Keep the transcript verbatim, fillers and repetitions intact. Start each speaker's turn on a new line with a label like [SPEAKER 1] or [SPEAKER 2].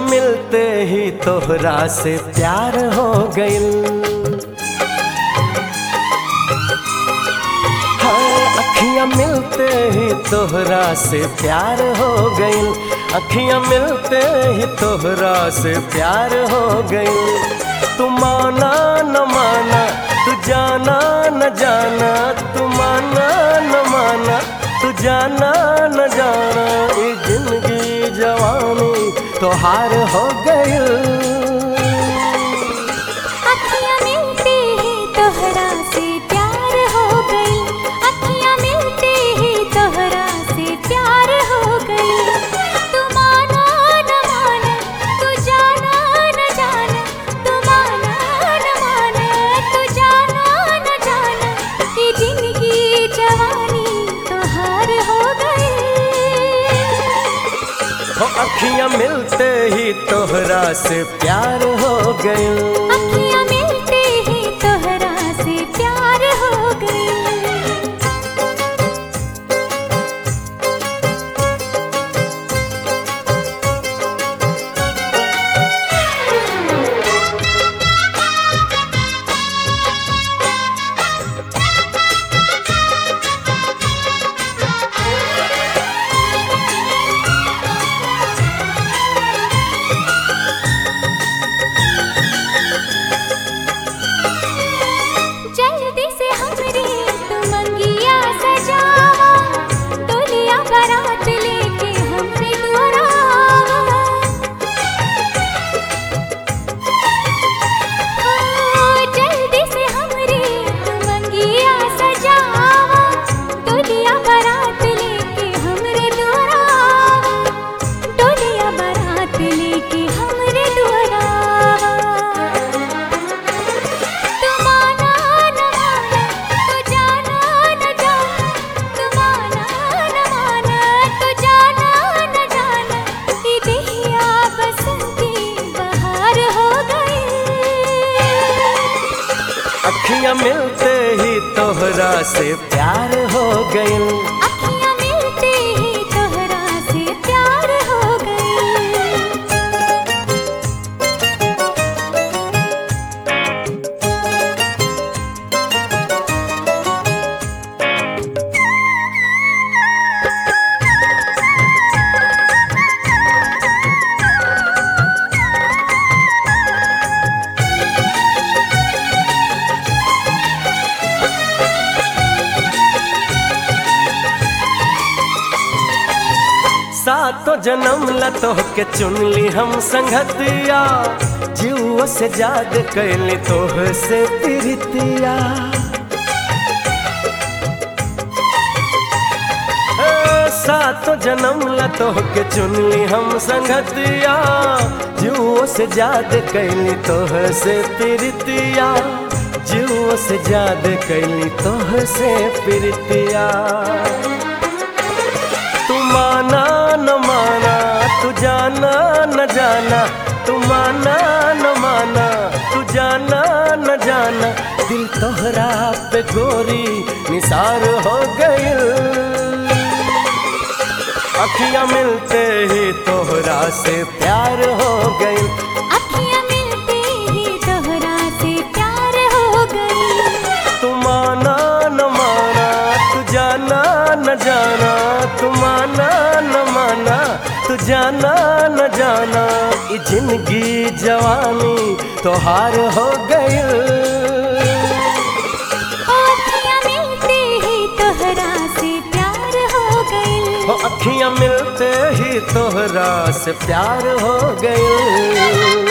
[SPEAKER 1] मिलते ही तोहरा से प्यार हो गइल। हाय अखियां मिलते ही तोहरा से प्यार हो गइल। अखियां मिलते ही तोहरा से प्यार हो गइल। तू माना न माना, तू जाना न जाना, तू माना न माना, तू जाना न जाना, ये जिंदगी जवानी तोहार हो गइल।
[SPEAKER 2] अखियां मिलते ही तोहरा से प्यार हो गइल। अखियां मिलते ही तोहरा से प्यार हो गइल। तू माना न माना, तू जाना न जाना, तू माना न माना, तू जाना न जाना, ये जिंदगी जवानी तोहार हो गइल।
[SPEAKER 1] हो अखियां मिलते ही तोहरा से प्यार हो गइल।
[SPEAKER 2] अखियां मिलते ही तोहरा से प्यार हो गइल। जल्दी से हमरे तू मंगिया सजावा, दुल्हा बारात लेके हमरे द्वारा आवा। ओ, जल्दी से हमरे तू मंगिया सजावा, दुल्हा बारात लेके हमरे द्वारा आवा। दुल्हा बारात लेके हमरे द्वारा आवा। तू माना न माना, तू जाना न जाना, तू माना न माना, तू जाना न जाना, ये देहिया बसंती बहार हो गई।
[SPEAKER 1] अखियां मिलते ही तोहरा से प्यार हो गइल।
[SPEAKER 2] अखियां मिलते ही तोहरा से प्यार हो गई।
[SPEAKER 1] सातों जन्म ला तोहके चुनली हम संगतिया, जीव से याद कैली तोह से प्रीतिया। ए, सातों जन्म ला तोहके चुनली हम संगतिया, जीव से याद कैली तोह से प्रीतिया। जीव से याद कैली तोह से प्रीतिया। तू माना न माना, तू जाना न जाना, तू माना न माना, तू जाना न जाना, दिल तोहरा पे गोरी निसार हो गइल। अखियां मिलते ही तोहरा से प्यार हो गइल।
[SPEAKER 2] अखियां मिलते ही तोहरा से प्यार हो गई।
[SPEAKER 1] तू माना न माना, तू जाना न जाना, तू माना न माना, तू जाना न जाना, ये जिंदगी जवानी तोहार हो गइल।
[SPEAKER 2] अखियां मिलते ही तोहरा से प्यार हो गई।
[SPEAKER 1] हो अखियां मिलते ही तोहरा से प्यार हो गइल।